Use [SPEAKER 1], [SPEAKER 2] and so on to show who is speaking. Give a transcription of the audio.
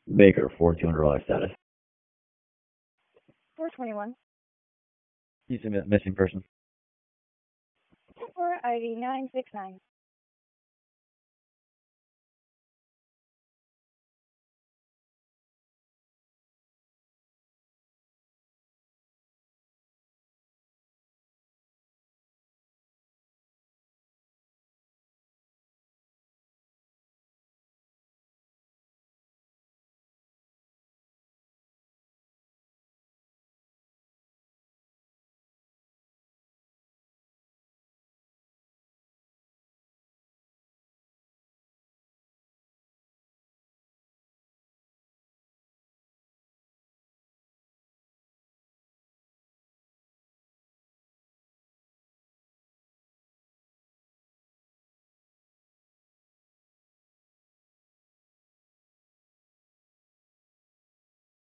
[SPEAKER 1] Baker, 4200 status.
[SPEAKER 2] 421.
[SPEAKER 1] You see missing person.
[SPEAKER 2] 4 ID 969.